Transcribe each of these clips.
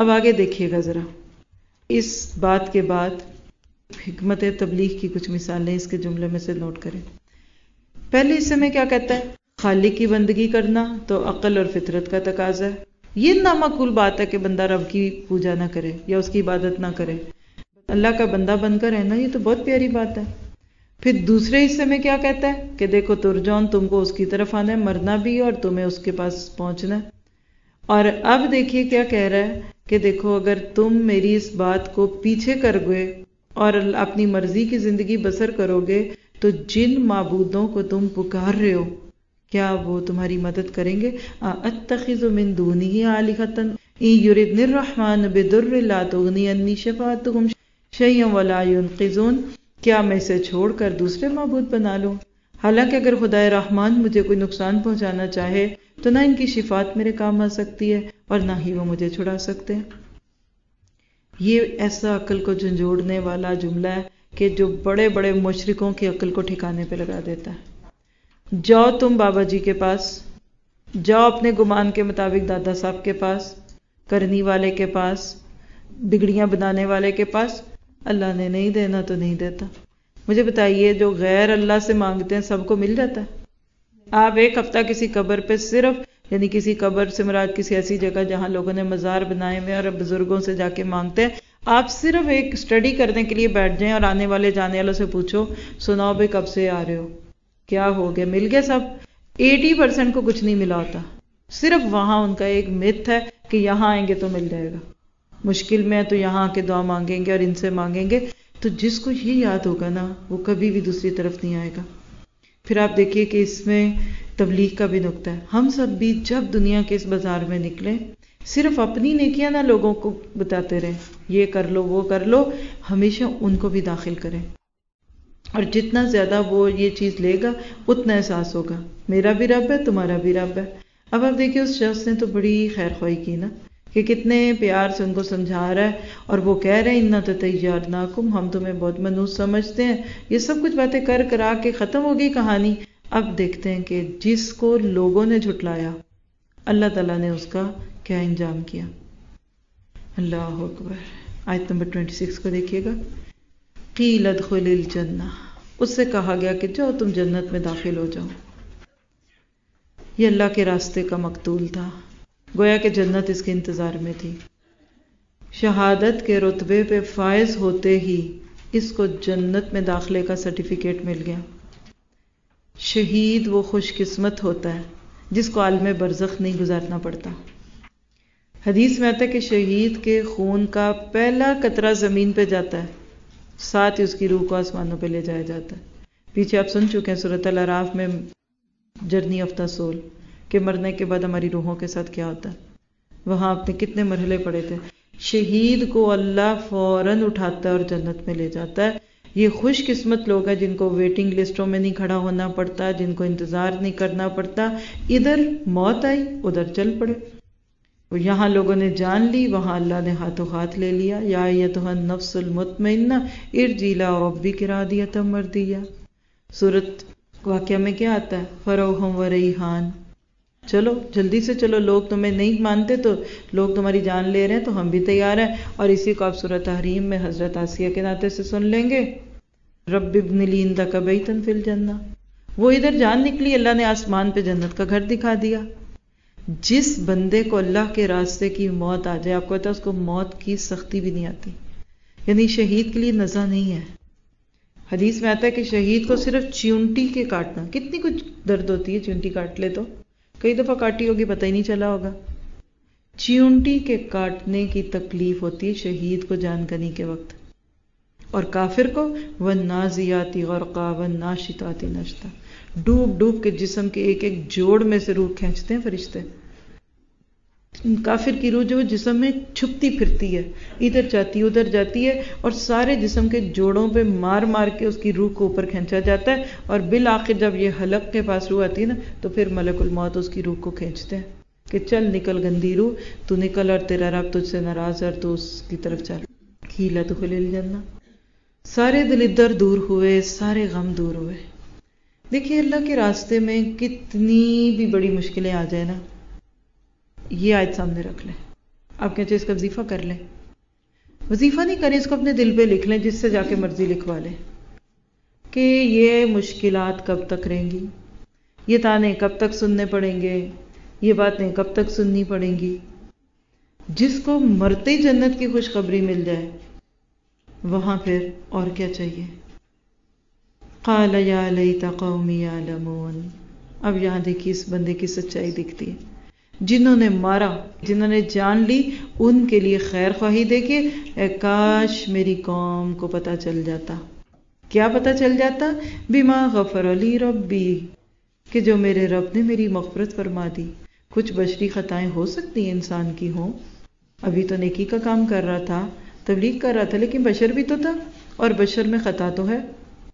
اب آگے دیکھیے گا ذرا، اس بات کے بعد حکمت تبلیغ کی کچھ مثالیں اس کے جملے میں سے نوٹ کریں۔ پہلے حصے میں کیا کہتا ہے؟ خالق کی بندگی کرنا تو عقل اور فطرت کا تقاضا ہے۔ یہ نامعقول بات ہے کہ بندہ رب کی پوجا نہ کرے یا اس کی عبادت نہ کرے، اللہ کا بندہ بن کر رہنا یہ تو بہت پیاری بات ہے۔ پھر دوسرے حصے میں کیا کہتا ہے کہ دیکھو ترجون، تم کو اس کی طرف آنا ہے، مرنا بھی اور تمہیں اس کے پاس پہنچنا ہے۔ اور اب دیکھیے کیا کہہ رہا ہے کہ دیکھو اگر تم میری اس بات کو پیچھے کر گئے اور اپنی مرضی کی زندگی بسر کرو گے تو جن معبودوں کو تم پکار رہے ہو کیا وہ تمہاری مدد کریں گے؟ اتخذ من دونہ آلہۃ ان یردنی الرحمن بضر لا تغنی عنی شفاعتہم شیئا ولا ینقذون، کیا میں اسے چھوڑ کر دوسرے معبود بنا لوں؟ حالانکہ اگر خدائے رحمان مجھے کوئی نقصان پہنچانا چاہے تو نہ ان کی شفاعت میرے کام آ سکتی ہے اور نہ ہی وہ مجھے چھڑا سکتے ہیں۔ یہ ایسا عقل کو جھنجھوڑنے والا جملہ ہے کہ جو بڑے بڑے مشرکوں کی عقل کو ٹھکانے پہ لگا دیتا ہے۔ جاؤ تم بابا جی کے پاس، جاؤ اپنے گمان کے مطابق دادا صاحب کے پاس، کرنی والے کے پاس، بگڑیاں بنانے والے کے پاس، اللہ نے نہیں دینا تو نہیں دیتا۔ مجھے بتائیے جو غیر اللہ سے مانگتے ہیں سب کو مل جاتا ہے؟ آپ ایک ہفتہ کسی قبر پہ صرف، یعنی کسی قبر سے مراد کسی ایسی جگہ جہاں لوگوں نے مزار بنائے ہوئے اور بزرگوں سے جا کے مانگتے ہیں، آپ صرف ایک اسٹڈی کرنے کے لیے بیٹھ جائیں اور آنے والے جانے والوں سے پوچھو سناؤ بھائی کب سے آ رہے ہو، کیا ہو گیا، مل گیا سب؟ 80% کو کچھ نہیں ملا ہوتا۔ صرف وہاں ان کا ایک مت ہے کہ یہاں آئیں گے تو مل جائے گا، مشکل میں ہے تو یہاں آ کے دعا مانگیں گے اور ان سے مانگیں گے۔ تو جس کو یہ یاد ہوگا نا وہ کبھی بھی دوسری طرف نہیں آئے گا۔ پھر آپ دیکھیے کہ اس میں تبلیغ کا بھی نقطہ ہے۔ ہم سب بھی جب دنیا کے اس بازار میں نکلیں صرف اپنی نیکیاں نہ لوگوں کو بتاتے رہیں، یہ کر لو وہ کر لو، ہمیشہ ان کو بھی داخل کریں، اور جتنا زیادہ وہ یہ چیز لے گا اتنا احساس ہوگا میرا بھی رب ہے تمہارا بھی رب ہے۔ اب آپ دیکھیے اس شخص نے تو بڑی خیر خواہی کی نا، کہ کتنے پیار سے ان کو سمجھا رہا ہے، اور وہ کہہ رہے ہیں اِنَّا تَطَیَّرْنَاکُمْ، ہم تمہیں بہت منحوس سمجھتے ہیں۔ یہ سب کچھ باتیں کر کرا کے ختم ہو گئی کہانی۔ اب دیکھتے ہیں کہ جس کو لوگوں نے جھٹلایا اللہ تعالیٰ نے اس کا کیا انجام کیا۔ اللہ اکبر۔ آیت نمبر 26 کو دیکھیے گا۔ قیل ادخل الجنہ، اس سے کہا گیا کہ جاؤ تم جنت میں داخل ہو جاؤ۔ یہ اللہ کے راستے کا مقتول تھا، گویا کہ جنت اس کے انتظار میں تھی۔ شہادت کے رتبے پہ فائز ہوتے ہی اس کو جنت میں داخلے کا سرٹیفکیٹ مل گیا۔ شہید وہ خوش قسمت ہوتا ہے جس کو عالم برزخ نہیں گزارنا پڑتا۔ حدیث میں آتا ہے کہ شہید کے خون کا پہلا قطرہ زمین پہ جاتا ہے، ساتھ ہی اس کی روح کو آسمانوں پہ لے جایا جاتا ہے۔ پیچھے آپ سن چکے ہیں سورۃ الاعراف میں جرنی آف دا سول، کہ مرنے کے بعد ہماری روحوں کے ساتھ کیا ہوتا ہے۔ وہاں آپ نے کتنے مرحلے پڑھے تھے۔ شہید کو اللہ فوراً اٹھاتا ہے اور جنت میں لے جاتا ہے۔ یہ خوش قسمت لوگ ہیں جن کو ویٹنگ لسٹوں میں نہیں کھڑا ہونا پڑتا، جن کو انتظار نہیں کرنا پڑتا، ادھر موت آئی ادھر چل پڑے۔ یہاں لوگوں نے جان لی، وہاں اللہ نے ہاتھوں ہاتھ لے لیا۔ یا ایتھا النفس المطمئنہ ارجعی الی ربک راضیۃ مرضیہ۔ سورۃ واقعہ میں کیا آتا ہے؟ فروح و ریحان، چلو جلدی سے چلو، لوگ تمہیں نہیں مانتے تو لوگ تمہاری جان لے رہے ہیں تو ہم بھی تیار ہیں۔ اور اسی کو آپ سورۃ تحریم میں حضرت آسیہ کے ناطے سے سن لیں گے، رب ابن لی عندک بیتا فی الجنہ۔ وہ ادھر جان نکلی، اللہ نے آسمان پہ جنت کا گھر دکھا دیا۔ جس بندے کو اللہ کے راستے کی موت آ جائے، آپ کو پتا ہے اس کو موت کی سختی بھی نہیں آتی، یعنی شہید کے لیے نزا نہیں ہے۔ حدیث میں آتا ہے کہ شہید کو صرف چیونٹی کے کاٹنا، کتنی کچھ درد ہوتی ہے چیونٹی کاٹ لے تو، کئی دفعہ کاٹی ہوگی پتہ ہی نہیں چلا ہوگا۔ چیونٹی کے کاٹنے کی تکلیف ہوتی ہے شہید کو جان کنی کے وقت، اور کافر کو وَالنَّازِعَاتِ غَرْقًا وَالنَّاشِطَاتِ نَشْطًا، ڈوب ڈوب کے جسم کے ایک ایک جوڑ میں سے روح کھینچتے ہیں فرشتے۔ کافر کی روح جو جسم میں چھپتی پھرتی ہے، ادھر جاتی ہے ادھر جاتی ہے، اور سارے جسم کے جوڑوں پہ مار مار کے اس کی روح کو اوپر کھینچا جاتا ہے، اور بالآخر جب یہ حلق کے پاس روح آتی ہے نا تو پھر ملک الموت اس کی روح کو کھینچتے ہیں کہ چل نکل گندی روح، تو نکل اور تیرا رب تجھ سے ناراض ہے اور تو اس کی طرف چل۔ قیل ادخل الجنہ، سارے دل ادھر دور ہوئے، سارے غم دور ہوئے۔ دیکھیے اللہ کے راستے میں کتنی بھی بڑی مشکلیں آ جائیں نا، یہ آیت سامنے رکھ لیں، آپ کہتے ہیں اس کا وظیفہ کر لیں، وظیفہ نہیں کریں، اس کو اپنے دل پہ لکھ لیں، جس سے جا کے مرضی لکھوا لیں کہ یہ مشکلات کب تک رہیں گی، یہ تانے کب تک سننے پڑیں گے، یہ باتیں کب تک سننی پڑیں گی. جس کو مرتے جنت کی خوشخبری مل جائے وہاں پھر اور کیا چاہیے. قال یا لیت قومی یعلمون. اب یہاں دیکھیے اس بندے کی سچائی دکھتی ہے. جنہوں نے مارا، جنہوں نے جان لی، ان کے لیے خیر خواہی دیکھیے، اے کاش میری قوم کو پتہ چل جاتا. کیا پتہ چل جاتا؟ بما غفر لی ربی، کہ جو میرے رب نے میری مغفرت فرما دی. کچھ بشری خطائیں ہو سکتی ہیں انسان کی ہوں، ابھی تو نیکی کا کام کر رہا تھا، تبلیغ کر رہا تھا، لیکن بشر بھی تو تھا، اور بشر میں خطا تو ہے.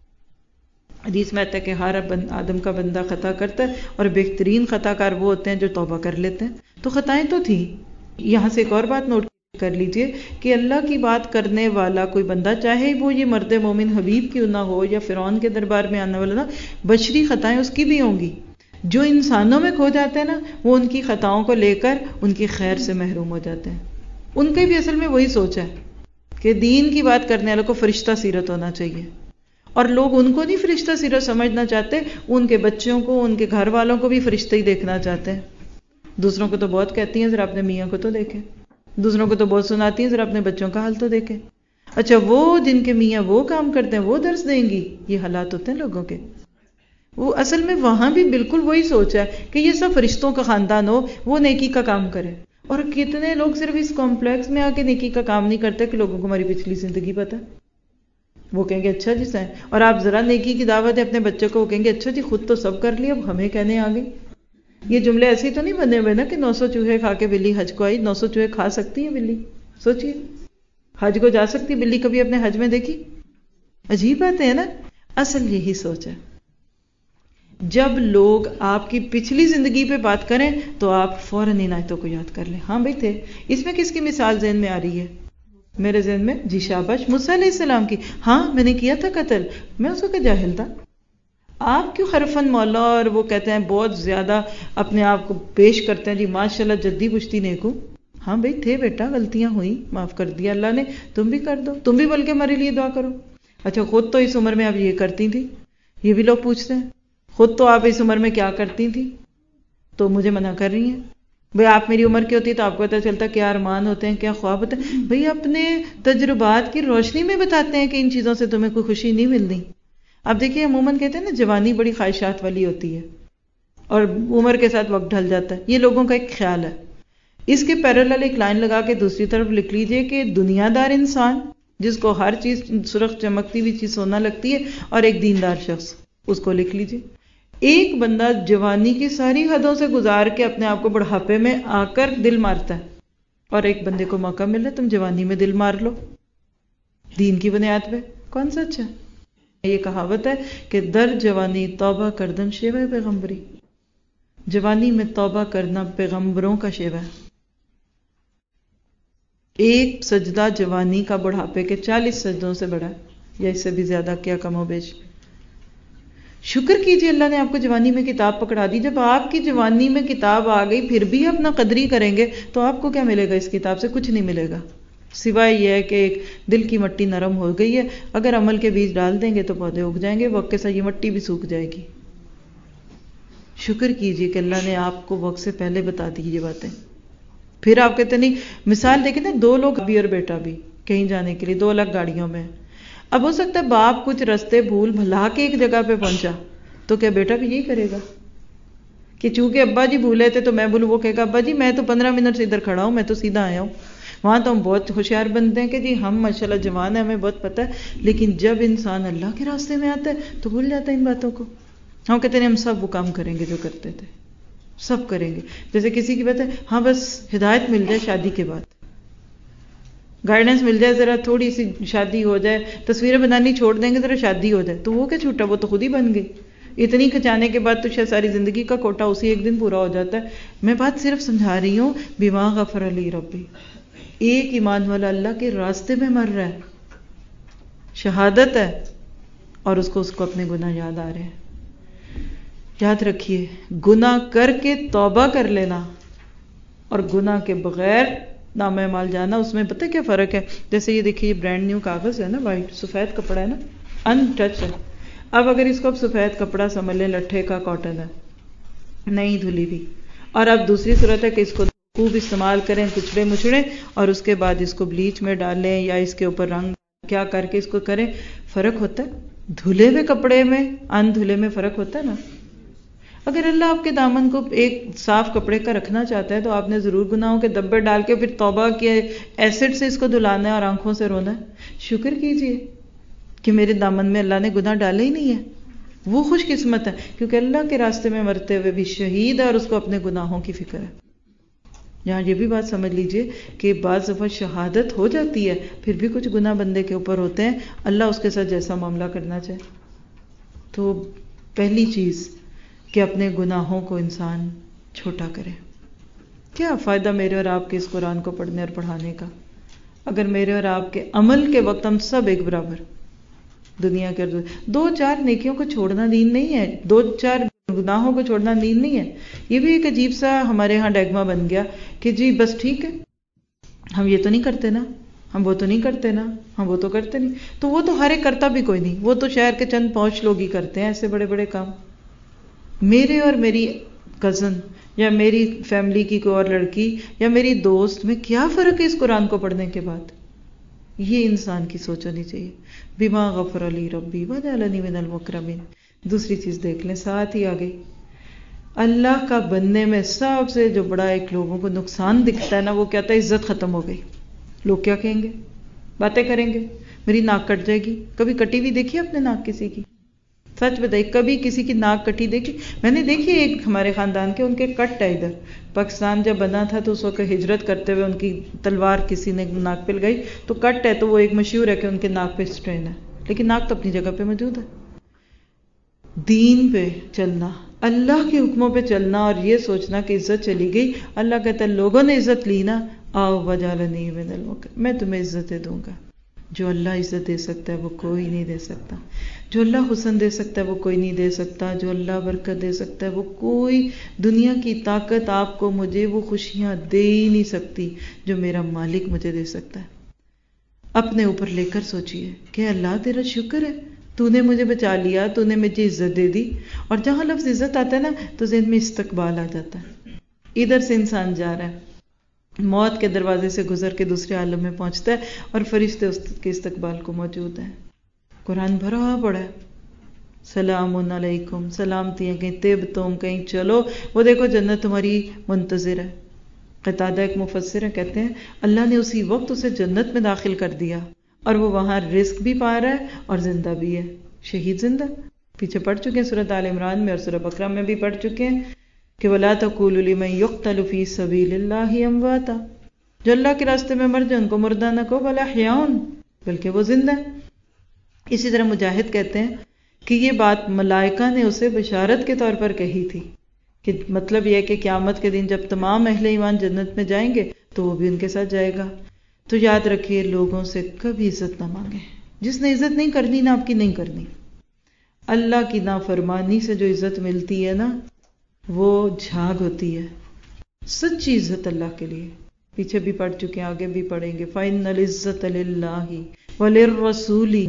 حدیث میں آتا ہے کہ ہر آدم کا بندہ خطا کرتا ہے، اور بہترین خطا کار وہ ہوتے ہیں جو توبہ کر لیتے ہیں. تو خطائیں تو تھیں. یہاں سے ایک اور بات نوٹ کر لیجئے کہ اللہ کی بات کرنے والا کوئی بندہ، چاہے وہ یہ مرد مومن حبیب کیوں نہ ہو یا فرعون کے دربار میں آنے والا نہ، بشری خطائیں اس کی بھی ہوں گی. جو انسانوں میں کھو جاتے ہیں نا، وہ ان کی خطاؤں کو لے کر ان کی خیر سے محروم ہو جاتے ہیں. ان کی بھی اصل میں وہی سوچ ہے کہ دین کی بات کرنے والوں کو فرشتہ سیرت ہونا چاہیے، اور لوگ ان کو نہیں فرشتہ سیرت سمجھنا چاہتے، ان کے بچوں کو، ان کے گھر والوں کو بھی فرشتہ ہی دیکھنا چاہتے ہیں. دوسروں کو تو بہت کہتی ہیں ذرا اپنے میاں کو تو دیکھیں، دوسروں کو تو بہت سناتی ہیں ذرا اپنے بچوں کا حال تو دیکھیں. اچھا وہ جن کے میاں وہ کام کرتے ہیں وہ درس دیں گی؟ یہ حالات ہوتے ہیں لوگوں کے. وہ اصل میں وہاں بھی بالکل وہی سوچ ہے کہ یہ سب فرشتوں کا خاندان ہو، وہ نیکی کا کام کرے. اور کتنے لوگ صرف اس کمپلیکس میں آ کے نیکی کا کام نہیں کرتے کہ لوگوں کو ہماری پچھلی زندگی پتہ ہے. وہ کہیں گے اچھا جی سر، اور آپ ذرا نیکی کی دعوت ہے اپنے بچوں کو، وہ کہیں گے اچھا جی خود تو سب کر لیا، اب ہمیں کہنے آ گئی. یہ جملے ایسے تو نہیں بنے ہوئے نا کہ 900 چوہے کھا کے بلی حج کو آئی. 900 چوہے کھا سکتی ہے بلی؟ سوچئے، حج کو جا سکتی بلی؟ کبھی اپنے حج میں دیکھی؟ عجیب بات ہے نا. اصل یہی سوچ ہے. جب لوگ آپ کی پچھلی زندگی پہ بات کریں تو آپ فوراً ان آیتوں کو یاد کر لیں. ہاں بھائی تھے. اس میں کس کی مثال ذہن میں آ رہی ہے؟ میرے ذہن میں جی شاباش، موسیٰ علیہ السلام کی. ہاں میں نے کیا تھا قتل، میں اس وقت جاہل تھا. آپ کیوں خرفن مولا، اور وہ کہتے ہیں بہت زیادہ اپنے آپ کو پیش کرتے ہیں جی ماشاءاللہ جدی پشتی نیکو. ہاں بھائی تھے بیٹا، غلطیاں ہوئیں، معاف کر دیا اللہ نے، تم بھی کر دو، تم بھی بلکہ ہمارے لیے دعا کرو. اچھا خود تو اس عمر میں آپ یہ کرتی تھی، یہ بھی لوگ پوچھتے ہیں خود تو آپ اس عمر میں کیا کرتی تھی تو مجھے منع کر رہی ہیں. بھئی آپ میری عمر کی ہوتی تو آپ کو پتہ چلتا کیا ارمان ہوتے ہیں، کیا خواب ہوتے ہیں. بھئی اپنے تجربات کی روشنی میں بتاتے ہیں کہ ان چیزوں سے تمہیں کوئی خوشی نہیں ملتی. اب دیکھیے عموماً کہتے ہیں نا جوانی بڑی خواہشات والی ہوتی ہے اور عمر کے ساتھ وقت ڈھل جاتا ہے. یہ لوگوں کا ایک خیال ہے. اس کے پیرالل ایک لائن لگا کے دوسری طرف لکھ لیجئے کہ دنیا دار انسان جس کو ہر چیز سرخ چمکتی ہوئی چیز سونا لگتی ہے، اور ایک دیندار شخص، اس کو لکھ لیجئے. ایک بندہ جوانی کی ساری حدوں سے گزار کے اپنے آپ کو بڑھاپے میں آ کر دل مارتا ہے، اور ایک بندے کو موقع مل رہا ہے تم جوانی میں دل مار لو دین کی بنیاد پہ. کون سا اچھا؟ یہ کہاوت ہے کہ در جوانی توبہ کردن شیوہ پیغمبری. جوانی میں توبہ کرنا پیغمبروں کا شیوہ ہے. ایک سجدہ جوانی کا بڑھاپے کے 40 سجدوں سے بڑا ہے، یا اس سے بھی زیادہ، کیا کم و بیش. شکر کیجئے اللہ نے آپ کو جوانی میں کتاب پکڑا دی. جب آپ کی جوانی میں کتاب آ گئی پھر بھی اپنا قدری کریں گے تو آپ کو کیا ملے گا اس کتاب سے؟ کچھ نہیں ملے گا، سوائے یہ ہے کہ ایک دل کی مٹی نرم ہو گئی ہے. اگر عمل کے بیج ڈال دیں گے تو پودے اگ جائیں گے، وقت کے ساتھ یہ مٹی بھی سوکھ جائے گی. شکر کیجئے کہ اللہ نے آپ کو وقت سے پہلے بتا دی یہ باتیں. پھر آپ کہتے نہیں، مثال دیکھیں نا، 2 لوگ بھی اور بیٹا بھی کہیں جانے کے لیے 2 الگ گاڑیوں میں. اب ہو سکتا ہے باپ کچھ رستے بھول بھلا کے ایک جگہ پہ پہنچا تو کیا بیٹا بھی یہی کرے گا کہ چونکہ ابا جی بھولے تھے تو میں بھولوں؟ وہ کہے گا ابا جی میں تو 15 منٹ سے ادھر کھڑا ہوں، میں تو سیدھا آیا ہوں. وہاں تو ہم بہت ہوشیار بنتے ہیں کہ جی ہم ماشاءاللہ جوان ہیں، ہمیں بہت پتہ ہے. لیکن جب انسان اللہ کے راستے میں آتا ہے تو بھول جاتا ہے ان باتوں کو. ہم کہتے ہیں ہم سب وہ کام کریں گے جو کرتے تھے، سب کریں گے. جیسے کسی کی بات ہے، ہاں بس ہدایت مل جائے شادی کے بعد، گائیڈنس مل جائے، ذرا تھوڑی سی شادی ہو جائے، تصویریں بنانی چھوڑ دیں گے، ذرا شادی ہو جائے تو وہ کیا چھوٹا، وہ تو خود ہی بن گئی. اتنی کھچانے کے بعد تو شاید ساری زندگی کا کوٹا اسی ایک دن پورا ہو جاتا ہے. میں بات صرف سمجھا رہی ہوں بما غفر لی ربی. ایک ایمان والا اللہ کے راستے میں مر رہا ہے، شہادت ہے، اور اس کو اپنے گناہ یاد آ رہے ہیں. یاد رکھیے، گناہ کر کے توبہ کر لینا اور گناہ کے بغیر نامہ اعمال جانا، اس میں پتہ کیا فرق ہے؟ جیسے یہ دیکھیے، یہ برانڈ نیو کاغذ ہے نا، وائٹ سفید کپڑا ہے نا، ان ٹچ ہے. اب اگر اس کو اب سفید کپڑا سمجھ لیں، لٹھے کا، کاٹن ہے، نہیں دھلی بھی، اور اب دوسری صورت ہے کہ اس کو خوب استعمال کریں، کچڑے مچڑے، اور اس کے بعد اس کو بلیچ میں ڈالیں یا اس کے اوپر رنگ کیا کر کے اس کو کریں، فرق ہوتا ہے. دھلے ہوئے کپڑے میں ان دھلے میں فرق ہوتا ہے نا. اگر اللہ آپ کے دامن کو ایک صاف کپڑے کا رکھنا چاہتا ہے تو آپ نے ضرور گناہوں کے دبے ڈال کے پھر توبہ کے ایسڈ سے اس کو دھلانا ہے اور آنکھوں سے رونا ہے. شکر کیجئے کہ میرے دامن میں اللہ نے گناہ ڈالے ہی نہیں ہے. وہ خوش قسمت ہے کیونکہ اللہ کے راستے میں مرتے ہوئے بھی شہید ہے اور اس کو اپنے گناہوں کی فکر ہے. یہاں یہ بھی بات سمجھ لیجئے کہ بعض دفعہ شہادت ہو جاتی ہے، پھر بھی کچھ گناہ بندے کے اوپر ہوتے ہیں، اللہ اس کے ساتھ جیسا معاملہ کرنا چاہے. تو پہلی چیز کہ اپنے گناہوں کو انسان چھوٹا کرے. کیا فائدہ میرے اور آپ کے اس قرآن کو پڑھنے اور پڑھانے کا اگر میرے اور آپ کے عمل کے وقت ہم سب ایک برابر دنیا کے دو چار نیکیوں کو چھوڑنا دین نہیں ہے، دو چار گناہوں کو چھوڑنا دین نہیں ہے. یہ بھی ایک عجیب سا ہمارے ہاں ڈیگما بن گیا کہ جی بس ٹھیک ہے، ہم یہ تو نہیں کرتے نا، ہم وہ تو نہیں کرتے نا، ہم وہ تو کرتے نہیں. تو وہ تو ہر ایک کرتا بھی کوئی نہیں، وہ تو شہر کے چند پانچ لوگ ہی کرتے ہیں ایسے بڑے بڑے کام. میرے اور میری کزن یا میری فیملی کی کوئی اور لڑکی یا میری دوست میں کیا فرق ہے اس قرآن کو پڑھنے کے بعد؟ یہ انسان کی سوچ ہونی چاہیے. بما غفر لی ربی وجعلنی من المکرمین. دوسری چیز دیکھ لیں، ساتھ ہی آگئی، اللہ کا بننے میں سب سے جو بڑا ایک لوگوں کو نقصان دکھتا ہے نا، وہ کہتا ہے عزت ختم ہو گئی. لوگ کیا کہیں گے؟ باتیں کریں گے، میری ناک کٹ جائے گی. کبھی کٹی ہوئی دیکھی اپنے ناک کسی کی؟ سچ بتائیے، کبھی کسی کی ناک کٹی دیکھی؟ میں نے دیکھی ایک ہمارے خاندان کے، ان کے کٹ ہے ادھر. پاکستان جب بنا تھا تو اس وقت ہجرت کرتے ہوئے ان کی تلوار کسی نے ناک پہ لگائی تو کٹ ہے، تو وہ ایک مشہور ہے کہ ان کے ناک پہ اسٹرین ہے، لیکن ناک تو اپنی جگہ پہ موجود ہے. دین پہ چلنا، اللہ کے حکموں پہ چلنا اور یہ سوچنا کہ عزت چلی گئی. اللہ کہتا ہے لوگوں نے عزت لی نا، آؤ وجعلنی من المکرمین، میں تمہیں عزتیں دوں گا. جو اللہ عزت دے سکتا ہے وہ کوئی نہیں دے سکتا. جو اللہ حسن دے سکتا ہے وہ کوئی نہیں دے سکتا. جو اللہ برکت دے سکتا ہے وہ کوئی دنیا کی طاقت آپ کو مجھے وہ خوشیاں دے ہی نہیں سکتی جو میرا مالک مجھے دے سکتا ہے. اپنے اوپر لے کر سوچئے کہ اللہ تیرا شکر ہے، تو نے مجھے بچا لیا، تو نے مجھے عزت دے دی. اور جہاں لفظ عزت آتا ہے نا تو ذہن میں استقبال آ جاتا ہے. ادھر سے انسان جا رہا ہے، موت کے دروازے سے گزر کے دوسرے عالم میں پہنچتا ہے اور فرشتے اس کے استقبال کو موجود ہیں. قرآن بھرا پڑا ہے، سلام علیکم، سلامتی ہیں، کہیں طب تم کہیں چلو، وہ دیکھو جنت تمہاری منتظر ہے. قتادہ ایک مفسر ہیں، کہتے ہیں اللہ نے اسی وقت اسے جنت میں داخل کر دیا اور وہ وہاں رزق بھی پا رہا ہے اور زندہ بھی ہے. شہید زندہ پیچھے پڑھ چکے ہیں سورۃ آل عمران میں اور سورۃ بقرہ میں بھی پڑھ چکے ہیں کہ وَلَا تَقُولُوا لِمَن يُقْتَلُ فِي سَبِيلِ اللَّهِ أَمْوَاتًا، جو اللہ کے راستے میں مر جائے ان کو مردہ نہ کہو، بل احیاء، بلکہ وہ زندہ ہے. اسی طرح مجاہد کہتے ہیں کہ یہ بات ملائکہ نے اسے بشارت کے طور پر کہی تھی، کہ مطلب یہ ہے کہ قیامت کے دن جب تمام اہل ایمان جنت میں جائیں گے تو وہ بھی ان کے ساتھ جائے گا. تو یاد رکھیے لوگوں سے کبھی عزت نہ مانگیں. جس نے عزت نہیں کرنی نا آپ کی نہیں کرنی. اللہ کی نافرمانی سے جو عزت ملتی ہے نا وہ جھاگ ہوتی ہے. سچی عزت اللہ کے لیے پیچھے بھی پڑھ چکے ہیں، آگے بھی پڑھیں گے. فَإِنَّ الْعِزَّةَ لِلَّهِ وَلِلرَّسُولِ.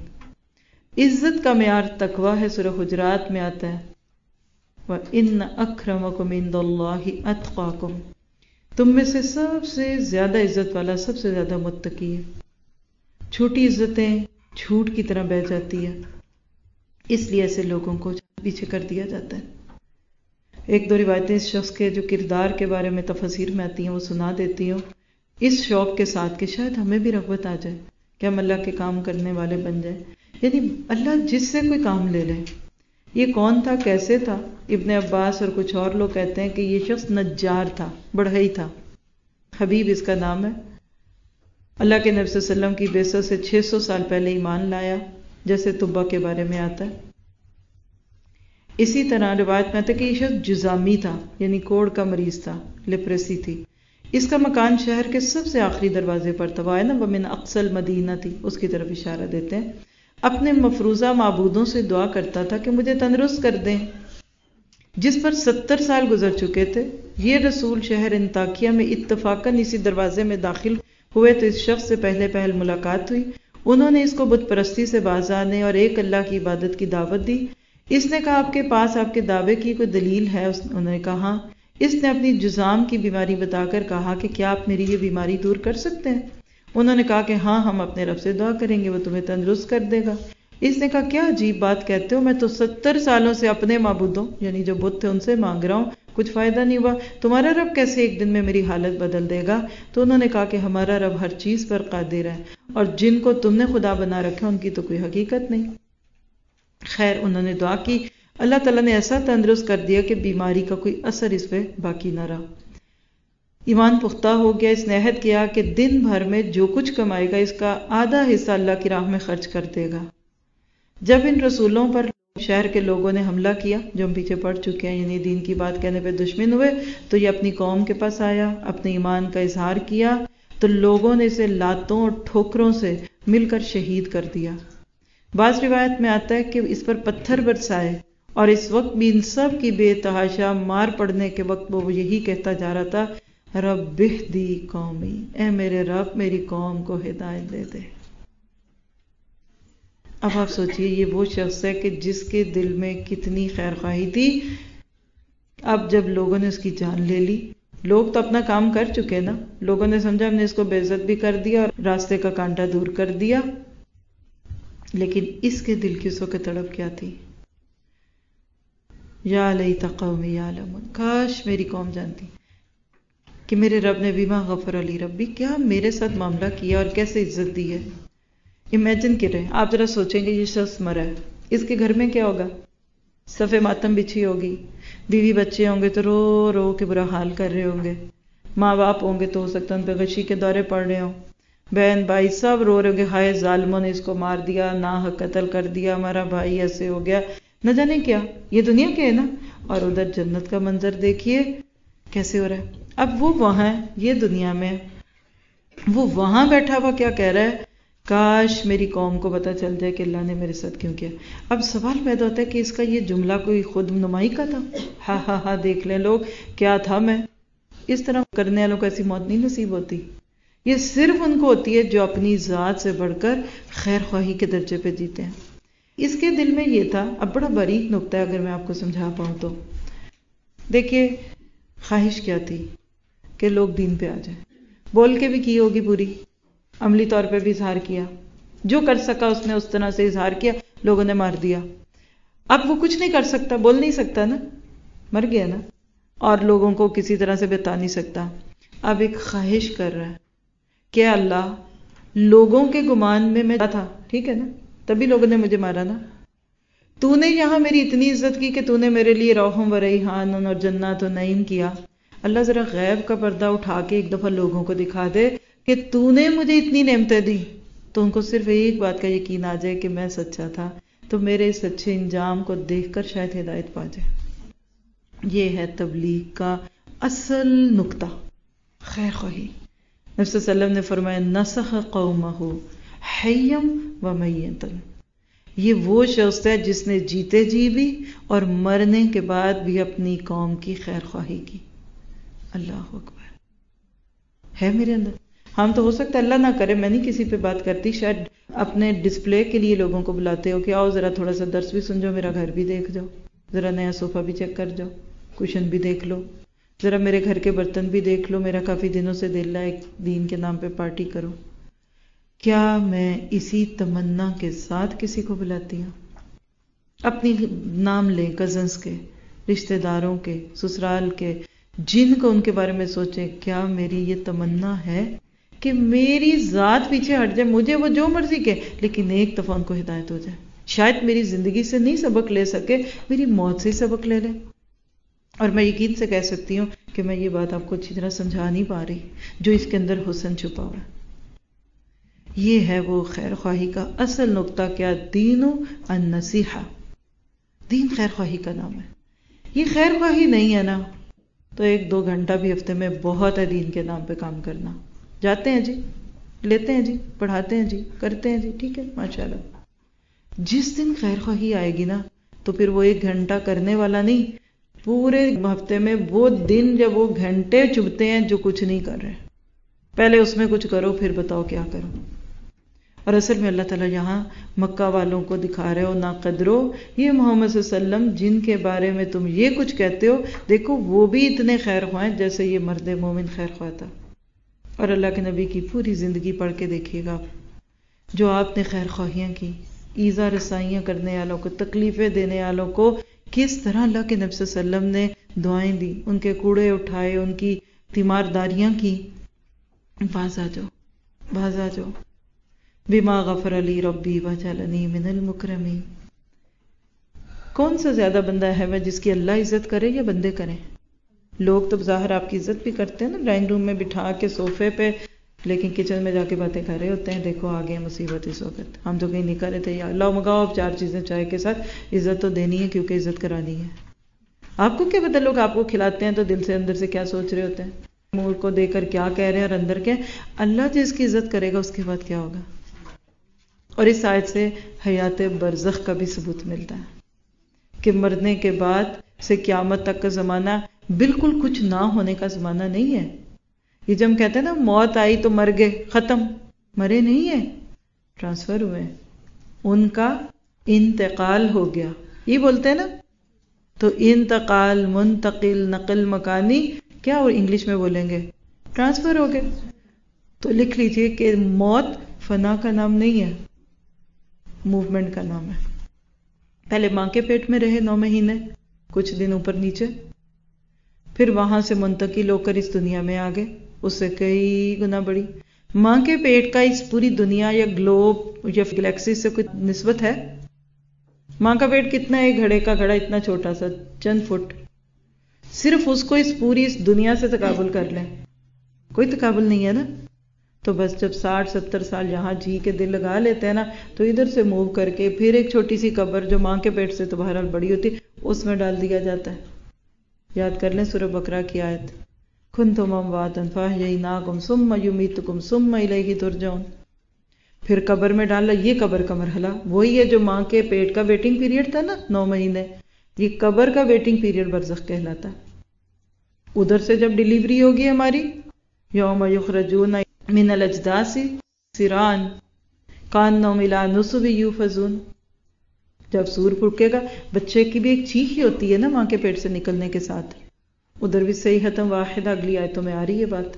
عزت کا معیار تقویٰ ہے، سورہ حجرات میں آتا ہے وَإِنَّ أَكْرَمَكُمْ عِندَ اللَّهِ أَتْقَاكُمْ، تم میں سے سب سے زیادہ عزت والا سب سے زیادہ متقی ہے. چھوٹی عزتیں جھوٹ کی طرح بہ جاتی ہے، اس لیے ایسے لوگوں کو پیچھے کر دیا جاتا ہے. ایک دو روایتیں اس شخص کے جو کردار کے بارے میں تفاسیر میں آتی ہیں وہ سنا دیتی ہوں، اس شوق کے ساتھ کہ شاید ہمیں بھی رغبت آ جائے کہ ہم اللہ کے کام کرنے والے بن جائیں. یعنی اللہ جس سے کوئی کام لے لے. یہ کون تھا، کیسے تھا؟ ابن عباس اور کچھ اور لوگ کہتے ہیں کہ یہ شخص نجار تھا، بڑھئی تھا. حبیب اس کا نام ہے. اللہ کے نبی صلی اللہ علیہ وسلم کی بعثت سے 600 سال پہلے ایمان لایا، جیسے طبہ کے بارے میں آتا ہے. اسی طرح روایت میں آتا ہے کہ یہ شخص جزامی تھا، یعنی کوڑ کا مریض تھا، لیپریسی تھی. اس کا مکان شہر کے سب سے آخری دروازے پر تھا. وہ ہے نا وَمِنْ أَقْصَى الْمَدِينَةِ تھی، اس کی طرف اشارہ دیتے ہیں. اپنے مفروضہ معبودوں سے دعا کرتا تھا کہ مجھے تندرست کر دیں. جس پر 70 سال گزر چکے تھے یہ رسول شہر انطاکیہ میں اتفاقاً اسی دروازے میں داخل ہوئے تو اس شخص سے پہل ملاقات ہوئی. انہوں نے اس کو بت پرستی سے باز آنے اور ایک اللہ کی عبادت کی دعوت دی. اس نے کہا آپ کے پاس آپ کے دعوے کی کوئی دلیل ہے؟ انہوں نے کہا ہاں. اس نے اپنی جذام کی بیماری بتا کر کہا کہ کیا آپ میری یہ بیماری دور کر سکتے ہیں؟ انہوں نے کہا کہ ہاں، ہم اپنے رب سے دعا کریں گے، وہ تمہیں تندرست کر دے گا. اس نے کہا کیا عجیب بات کہتے ہو، میں تو 70 سالوں سے اپنے معبودوں یعنی جو بت تھے ان سے مانگ رہا ہوں، کچھ فائدہ نہیں ہوا، تمہارا رب کیسے ایک دن میں میری حالت بدل دے گا؟ تو انہوں نے کہا کہ ہمارا رب ہر چیز پر قادر ہے اور جن کو تم نے خدا بنا رکھا ان کی تو کوئی حقیقت نہیں. خیر، انہوں نے دعا کی، اللہ تعالیٰ نے ایسا تندرست کر دیا کہ بیماری کا کوئی اثر اس پہ باقی نہ رہا. ایمان پختہ ہو گیا. اس نے عہد کیا کہ دن بھر میں جو کچھ کمائے گا اس کا آدھا حصہ اللہ کی راہ میں خرچ کر دے گا. جب ان رسولوں پر شہر کے لوگوں نے حملہ کیا، جو ہم پیچھے پڑھ چکے ہیں، یعنی دین کی بات کہنے پہ دشمن ہوئے، تو یہ اپنی قوم کے پاس آیا، اپنے ایمان کا اظہار کیا، تو لوگوں نے اسے لاتوں اور ٹھوکروں سے مل کر شہید کر دیا. بعض روایت میں آتا ہے کہ اس پر پتھر برسائے، اور اس وقت بھی ان سب کی بے تحاشا مار پڑنے کے وقت وہ یہی کہتا جا رہا تھا، رب اہدی قومی، اے میرے رب میری قوم کو ہدایت دے دے. اب آپ سوچئے یہ وہ شخص ہے کہ جس کے دل میں کتنی خیر خواہی تھی. اب جب لوگوں نے اس کی جان لے لی، لوگ تو اپنا کام کر چکے نا، لوگوں نے سمجھا ہم نے اس کو بے عزت بھی کر دیا اور راستے کا کانٹا دور کر دیا، لیکن اس کے دل کی اس وقت تڑپ کیا تھی؟ یا لیت قومی یعلمون، کاش میری قوم جانتی کہ میرے رب نے بما غفر علی ربی، کیا میرے ساتھ معاملہ کیا اور کیسے عزت دی ہے. امیجن کریں، آپ ذرا سوچیں گے یہ شخص مرا ہے، اس کے گھر میں کیا ہوگا؟ صف ماتم بچھی ہوگی، بیوی بچے ہوں گے تو رو رو کے برا حال کر رہے ہوں گے، ماں باپ ہوں گے تو ہو سکتا ہے ان پہ غشی کے دورے پڑ رہے ہوں، بہن بھائی سب رو رہے ہوں گے، ہائے ظالموں نے اس کو مار دیا، ناحق قتل کر دیا، ہمارا بھائی ایسے ہو گیا، نہ جانے کیا. یہ دنیا کے ہے نا، اور ادھر جنت کا منظر دیکھیے کیسے ہو رہا ہے. اب وہ وہاں ہے، یہ دنیا میں، وہ وہاں بیٹھا ہوا کیا کہہ رہا ہے؟ کاش میری قوم کو پتہ چل جائے کہ اللہ نے میرے ساتھ کیوں کیا. اب سوال پیدا ہوتا ہے کہ اس کا یہ جملہ کوئی خود نمائی کا تھا؟ ہاں ہاں ہاں دیکھ لیں لوگ کیا تھا میں. اس طرح کرنے والوں کو ایسی موت نہیں نصیب ہوتی. یہ صرف ان کو ہوتی ہے جو اپنی ذات سے بڑھ کر خیر خواہی کے درجے پہ جیتے ہیں. اس کے دل میں یہ تھا. اب بڑا باریک نقطہ ہے اگر میں آپ کو سمجھا پاؤں تو دیکھیے، خواہش کیا تھی کہ لوگ دین پہ آ جائیں. بول کے بھی کی ہوگی پوری، عملی طور پہ بھی اظہار کیا، جو کر سکا اس نے اس طرح سے اظہار کیا، لوگوں نے مار دیا. اب وہ کچھ نہیں کر سکتا، بول نہیں سکتا نا، مر گیا نا، اور لوگوں کو کسی طرح سے بتا نہیں سکتا. اب ایک خواہش کر رہا ہے کہ اللہ، لوگوں کے گمان میں تھا، ٹھیک ہے نا، تبھی لوگوں نے مجھے مارا نا، تو نے یہاں میری اتنی عزت کی کہ تو نے میرے لیے روح و ریحان اور جنات و نعیم کیا. اللہ ذرا غیب کا پردہ اٹھا کے ایک دفعہ لوگوں کو دکھا دے کہ تو نے مجھے اتنی نعمتیں دی، تو ان کو صرف ایک بات کا یقین آ جائے کہ میں سچا تھا، تو میرے اس اچھے انجام کو دیکھ کر شاید ہدایت پا جائے. یہ ہے تبلیغ کا اصل نقطہ، خیر خواہی. نبی صلی اللہ علیہ وسلم نے فرمایا نصح قومہ حیم و میتا، یہ وہ شخص ہے جس نے جیتے جی بھی اور مرنے کے بعد بھی اپنی قوم کی خیر خواہی کی. اللہ اکبر، ہے میرے اندر. ہم تو ہو سکتا ہے اللہ نہ کرے، میں نہیں کسی پہ بات کرتی، شاید اپنے ڈسپلے کے لیے لوگوں کو بلاتے ہو کہ آؤ ذرا تھوڑا سا درس بھی سن جاؤ، میرا گھر بھی دیکھ جاؤ، ذرا نیا صوفہ بھی چیک کر جاؤ، کوشن بھی دیکھ لو، ذرا میرے گھر کے برتن بھی دیکھ لو، میرا کافی دنوں سے دل ہے ایک دین کے نام پہ پارٹی کرو. کیا میں اسی تمنا کے ساتھ کسی کو بلاتی ہوں؟ اپنی نام لیں، کزنس کے، رشتہ داروں کے، سسرال کے، جن کو ان کے بارے میں سوچیں، کیا میری یہ تمنا ہے کہ میری ذات پیچھے ہٹ جائے، مجھے وہ جو مرضی کہ، لیکن ایک دفعہ ان کو ہدایت ہو جائے. شاید میری زندگی سے نہیں سبق لے سکے، میری موت سے سبق لے لے. اور میں یقین سے کہہ سکتی ہوں کہ میں یہ بات آپ کو اچھی طرح سمجھا نہیں پا رہی، جو اس کے اندر حسن چھپا ہوا ہے. یہ ہے وہ خیر خواہی کا اصل نقطہ. کیا؟ دین النصیحہ، دین خیر خواہی کا نام ہے. یہ خیر خواہی نہیں ہے نا تو 1-2 گھنٹہ بھی ہفتے میں بہت ہے دین کے نام پہ کام کرنا. جاتے ہیں جی، لیتے ہیں جی، پڑھاتے ہیں جی، کرتے ہیں جی، ٹھیک ہے ماشاءاللہ. جس دن خیر خواہی آئے گی نا تو پھر وہ 1 گھنٹہ کرنے والا نہیں، پورے ہفتے میں وہ دن جب وہ گھنٹے چبھتے ہیں جو کچھ نہیں کر رہے، پہلے اس میں کچھ کرو پھر بتاؤ کیا کرو۔ اور اصل میں اللہ تعالیٰ یہاں مکہ والوں کو دکھا رہے ہو نا قدرو، یہ محمد صلی اللہ علیہ وسلم جن کے بارے میں تم یہ کچھ کہتے ہو، دیکھو وہ بھی اتنے خیر خواہ ہیں جیسے یہ مرد مومن خیر خواہ تھا۔ اور اللہ کے نبی کی پوری زندگی پڑھ کے دیکھیے گا جو آپ نے خیر خواہیاں کی، ایذا رسائیاں کرنے والوں کو، تکلیفیں دینے والوں کو کس طرح اللہ کے نبی صلی اللہ علیہ وسلم نے دعائیں دی، ان کے کوڑے اٹھائے، ان کی تیمارداریاں کی۔ باز آ جاؤ، باز آ جاؤ، بما غفر لی ربی وجعلنی من المکرمین۔ کون سا زیادہ بندہ ہے جس کی اللہ عزت کرے یا بندے کریں؟ لوگ تو ظاہر آپ کی عزت بھی کرتے ہیں نا، ڈرائنگ روم میں بٹھا کے صوفے پہ، لیکن کچن میں جا کے باتیں کر رہے ہوتے ہیں، دیکھو آ گئے مصیبت اس وقت، ہم تو کہیں نہیں کر رہے تھے، یا اللہ منگاؤ اب 4 چیزیں چائے کے ساتھ، عزت تو دینی ہے کیونکہ عزت کرانی ہے۔ آپ کو کیا پتہ لوگ آپ کو کھلاتے ہیں تو دل سے اندر سے کیا سوچ رہے ہوتے ہیں، منہ کو دے کر کیا کہہ رہے ہیں اور اندر کیا۔ اللہ جس کی عزت کرے گا اس کے بعد کیا ہوگا۔ اور اس آیت سے حیات برزخ کا بھی ثبوت ملتا ہے کہ مرنے کے بعد سے قیامت تک کا زمانہ بالکل کچھ نہ ہونے کا زمانہ نہیں ہے۔ یہ جب ہم کہتے ہیں نا موت آئی تو مر گئے، ختم، مرے نہیں ہیں، ٹرانسفر ہوئے، ان کا انتقال ہو گیا، یہ بولتے ہیں نا، تو انتقال، منتقل، نقل مکانی، کیا اور انگلش میں بولیں گے، ٹرانسفر ہو گئے۔ تو لکھ لیجئے کہ موت فنا کا نام نہیں ہے، موومنٹ کا نام ہے۔ پہلے ماں کے پیٹ میں رہے 9 مہینے، کچھ دن اوپر نیچے، پھر وہاں سے منتقل ہو کر اس دنیا میں آ گئے، اس سے کئی گنا بڑی۔ ماں کے پیٹ کا اس پوری دنیا یا گلوب یا گلیکسی سے کوئی نسبت ہے؟ ماں کا پیٹ کتنا ہے؟ گھڑے کا گھڑا اتنا چھوٹا سا، چند فٹ، صرف اس کو اس پوری اس دنیا سے تقابل کر لیں، کوئی تقابل نہیں ہے نا۔ تو بس جب 60-70 سال یہاں جی کے دل لگا لیتے ہیں نا، تو ادھر سے موو کر کے پھر ایک چھوٹی سی قبر جو ماں کے پیٹ سے تو بہرحال بڑی ہوتی، اس میں ڈال دیا جاتا ہے۔ یاد کر لیں سورہ بقرہ کی آیت، کنتم امواتا فاحییناکم ثم یمیتکم ثم الیہ ترجعون۔ پھر قبر میں ڈالا، یہ قبر کا مرحلہ وہی ہے جو ماں کے پیٹ کا ویٹنگ پیریڈ تھا نا 9 مہینے، یہ قبر کا ویٹنگ پیریڈ برزخ کہلاتا ہے۔ ادھر سے جب ڈیلیوری ہوگی ہماری، یوم یخرجون من الاجداث سران کانہم الی نصب یوفضون، جب سور پھونکے گا، بچے کی بھی ایک چیخ ہی ہوتی ہے نا ماں کے پیٹ سے نکلنے کے ساتھ، ادھر بھی صیحۃ واحدہ، اگلی آیتوں میں آ رہی ہے بات۔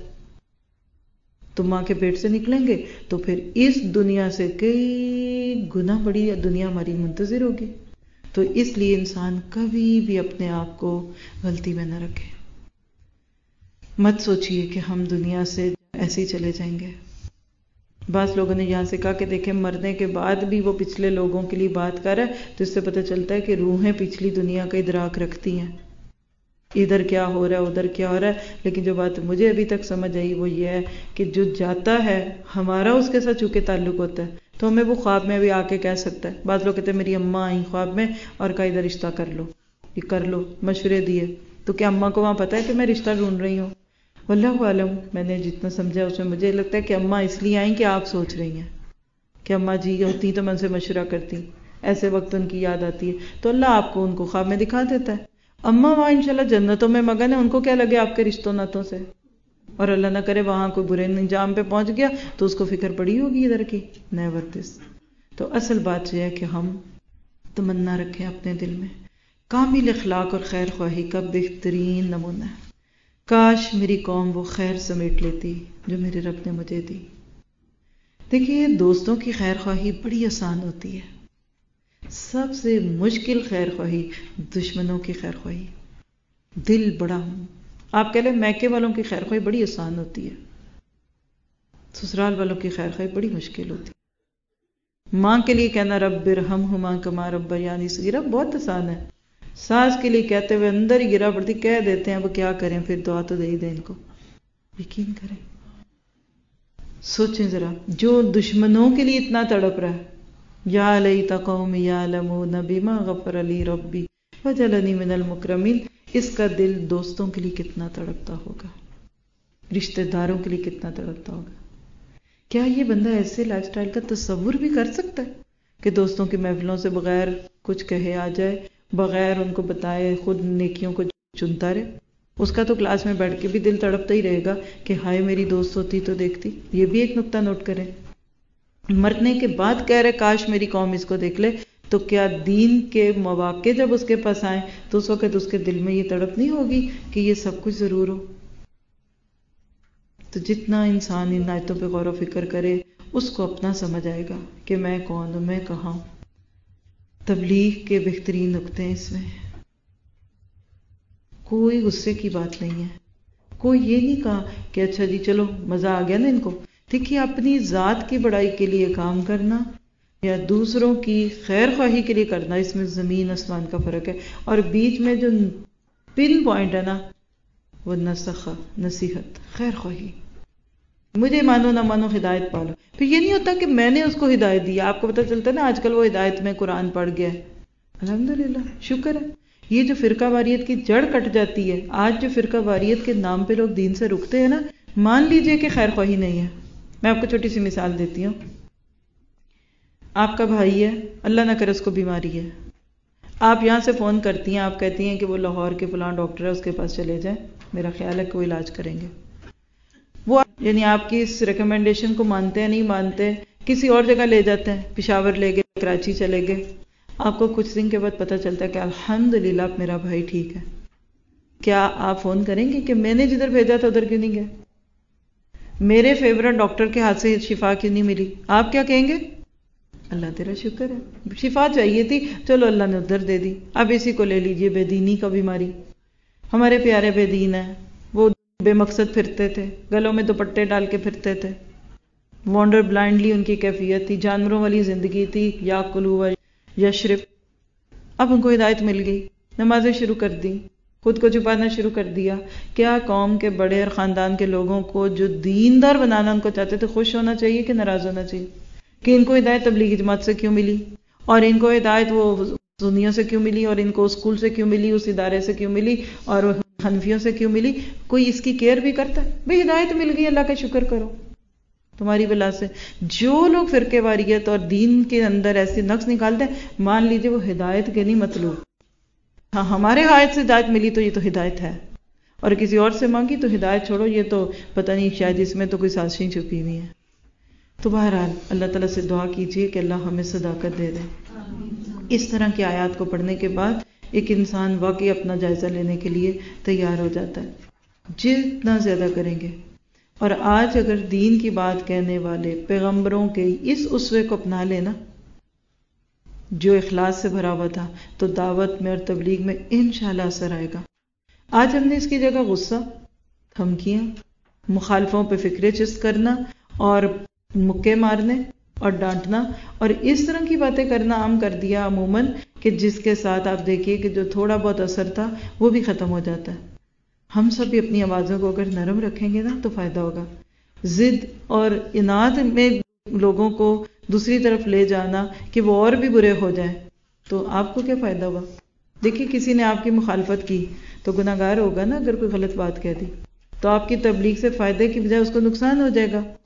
تو ماں کے پیٹ سے نکلیں گے تو پھر اس دنیا سے کئی گنا بڑی دنیا ہماری منتظر ہوگی۔ تو اس لیے انسان کبھی بھی اپنے آپ کو غلطی میں نہ رکھے، مت سوچئے کہ ہم دنیا سے ایسے ہی چلے جائیں گے۔ بعض لوگوں نے یہاں سے کہا کہ دیکھیں مرنے کے بعد بھی وہ پچھلے لوگوں کے لیے بات کر رہا ہے، تو اس سے پتہ چلتا ہے کہ روحیں پچھلی دنیا کا ادراک رکھتی ہیں، ادھر کیا ہو رہا ہے ادھر کیا ہو رہا ہے۔ لیکن جو بات مجھے ابھی تک سمجھ آئی وہ یہ ہے کہ جو جاتا ہے ہمارا اس کے ساتھ چونکہ تعلق ہوتا ہے تو ہمیں وہ خواب میں بھی آ کے کہہ سکتا ہے۔ بعض لوگ کہتے ہیں میری اماں آئیں خواب میں اور کہا ادھر رشتہ کر لو، یہ کر لو، مشورے دیے، تو کیا اماں کو وہاں پتہ ہے کہ میں رشتہ ڈھونڈ رہی ہوں؟ واللہ عالم، میں نے جتنا سمجھا اس میں مجھے لگتا ہے کہ اماں اس لیے آئیں کہ آپ سوچ رہی ہیں کہ اماں جی ہوتی تو میں ان سے مشورہ کرتی، ایسے وقت ان کی یاد آتی ہے، تو اللہ آپ کو ان کو خواب میں دکھا دیتا ہے۔ اماں وہاں انشاءاللہ جنتوں میں مگن ہے، ان کو کیا لگے آپ کے رشتوں ناتوں سے، اور اللہ نہ کرے وہاں کوئی برے انجام پہ پہنچ گیا تو اس کو فکر پڑی ہوگی ادھر کی، نیور دس۔ تو اصل بات یہ ہے کہ ہم تمنا رکھیں اپنے دل میں، کامل اخلاق اور خیر خواہی کا بہترین نمونہ ہے۔ کاش میری قوم وہ خیر سمیٹ لیتی جو میرے رب نے مجھے دی۔ دیکھیے دوستوں کی خیر خواہی بڑی آسان ہوتی ہے، سب سے مشکل خیر خواہی دشمنوں کی خیر خواہی، دل بڑا ہوں۔ آپ کہہ لیں میکے والوں کی خیر خواہی بڑی آسان ہوتی ہے، سسرال والوں کی خیر خواہی بڑی مشکل ہوتی ہے۔ ماں کے لیے کہنا رب ارحمہما کما ربیانی صغیرا بہت آسان ہے، ساس کے لیے کہتے ہوئے اندر ہی گرا پڑتی، کہہ دیتے ہیں اب کیا کریں، پھر دعا تو دے ہی دیں ان کو۔ یقین کریں، سوچیں ذرا، جو دشمنوں کے لیے اتنا تڑپ رہا ہے، یا لیت قومی یعلمون بما غفر لی ربی وجعلنی من المکرمین، اس کا دل دوستوں کے لیے کتنا تڑپتا ہوگا، رشتہ داروں کے لیے کتنا تڑپتا ہوگا۔ کیا یہ بندہ ایسے لائف سٹائل کا تصور بھی کر سکتا ہے کہ دوستوں کی محفلوں سے بغیر کچھ کہے آ جائے بغیر ان کو بتائے خود نیکیوں کو چنتا رہے، اس کا تو کلاس میں بیٹھ کے بھی دل تڑپتا ہی رہے گا کہ ہائے میری دوست ہوتی تو دیکھتی. یہ بھی ایک نقطہ نوٹ کریں. مرنے کے بعد کہہ رہے کاش میری قوم اس کو دیکھ لے، تو کیا دین کے مواقع جب اس کے پاس آئیں تو اس وقت اس کے دل میں یہ تڑپ نہیں ہوگی کہ یہ سب کچھ ضرور ہو؟ تو جتنا انسان ان آیتوں پہ غور و فکر کرے اس کو اپنا سمجھ آئے گا کہ میں کون ہوں، میں کہاں ہوں. تبلیغ کے بہترین نقطے ہیں اس میں. کوئی غصے کی بات نہیں ہے، کوئی یہ نہیں کہا کہ اچھا جی چلو مزہ آ گیا نا ان کو. دیکھیے اپنی ذات کی بڑائی کے لیے کام کرنا یا دوسروں کی خیر خواہی کے لیے کرنا، اس میں زمین آسمان کا فرق ہے. اور بیچ میں جو پن پوائنٹ ہے نا وہ نسخ، نصیحت، خیر خواہی. مجھے مانو نہ مانو ہدایت پالو. پھر یہ نہیں ہوتا کہ میں نے اس کو ہدایت دی. آپ کو پتہ چلتا ہے نا آج کل وہ ہدایت میں قرآن پڑھ گیا ہے، الحمدللہ شکر ہے. یہ جو فرقہ واریت کی جڑ کٹ جاتی ہے. آج جو فرقہ واریت کے نام پہ لوگ دین سے رکتے ہیں نا، مان لیجئے کہ خیر خواہی نہیں ہے. میں آپ کو چھوٹی سی مثال دیتی ہوں. آپ کا بھائی ہے، اللہ نہ کرے اس کو بیماری ہے، آپ یہاں سے فون کرتی ہیں، آپ کہتی ہیں کہ وہ لاہور کے فلاں ڈاکٹر ہے اس کے پاس چلے جائیں، میرا خیال ہے کہ وہ علاج کریں گے. وہ یعنی آپ کی اس ریکمنڈیشن کو مانتے ہیں نہیں مانتے، کسی اور جگہ لے جاتے ہیں، پشاور لے گئے، کراچی چلے گئے. آپ کو کچھ دن کے بعد پتہ چلتا ہے کہ الحمدللہ اب میرا بھائی ٹھیک ہے. کیا آپ فون کریں گے کہ میں نے جدھر بھیجا تھا ادھر کیوں نہیں گئے؟ میرے فیورٹ ڈاکٹر کے ہاتھ سے شفا کیوں نہیں ملی؟ آپ کیا کہیں گے؟ اللہ تیرا شکر ہے، شفا چاہیے تھی، چلو اللہ نے ادھر دے دی، اب اسی کو لے لیجئے. بے دینی کا بیماری. ہمارے پیارے بے دین ہیں، وہ بے مقصد پھرتے تھے، گلوں میں دوپٹے ڈال کے پھرتے تھے، وانڈر بلائنڈلی ان کی کیفیت تھی، جانوروں والی زندگی تھی، یا کلو یشرب. اب ان کو ہدایت مل گئی، نمازیں شروع کر دی، خود کو چھپانا شروع کر دیا. کیا قوم کے بڑے اور خاندان کے لوگوں کو جو دیندار بنانا ان کو چاہتے تھے خوش ہونا چاہیے کہ ناراض ہونا چاہیے کہ ان کو ہدایت تبلیغی جماعت سے کیوں ملی، اور ان کو ہدایت وہ سنیوں سے کیوں ملی، اور ان کو اسکول سے کیوں ملی، اس ادارے سے کیوں ملی، اور حنفیوں سے کیوں ملی؟ کوئی اس کی کیئر بھی کرتا ہے؟ بھئی ہدایت مل گئی، اللہ کا شکر کرو تمہاری بلا سے. جو لوگ فرقے واریت اور دین کے اندر ایسے نقص نکالتے ہیں، مان لیجئے وہ ہدایت کے نہیں مطلوب. ہاں ہمارے آیت سے ہدایت ملی تو یہ تو ہدایت ہے، اور کسی اور سے مانگی تو ہدایت چھوڑو، یہ تو پتہ نہیں شاید اس میں تو کوئی سازشیں چھپی ہوئی ہیں. تو بہرحال اللہ تعالیٰ سے دعا کیجیے کہ اللہ ہمیں صداقت دے دے. اس طرح کی آیات کو پڑھنے کے بعد ایک انسان واقعی اپنا جائزہ لینے کے لیے تیار ہو جاتا ہے، جتنا زیادہ کریں گے. اور آج اگر دین کی بات کہنے والے پیغمبروں کے اس اسوے کو اپنا لینا جو اخلاص سے بھرا ہوا تھا، تو دعوت میں اور تبلیغ میں انشاءاللہ اثر آئے گا. آج ہم نے اس کی جگہ غصہ، دھمکیاں، مخالفوں پہ فکرے چست کرنا اور مکے مارنے اور ڈانٹنا اور اس طرح کی باتیں کرنا عام کر دیا عموماً، کہ جس کے ساتھ آپ دیکھیے کہ جو تھوڑا بہت اثر تھا وہ بھی ختم ہو جاتا ہے. ہم سب بھی اپنی آوازوں کو اگر نرم رکھیں گے نا تو فائدہ ہوگا. ضد اور اناد میں لوگوں کو دوسری طرف لے جانا کہ وہ اور بھی برے ہو جائیں، تو آپ کو کیا فائدہ ہوگا؟ دیکھیے کسی نے آپ کی مخالفت کی تو گناہگار ہوگا نا. اگر کوئی غلط بات کہہ دی تو آپ کی تبلیغ سے فائدے کی بجائے اس کو نقصان ہو جائے گا.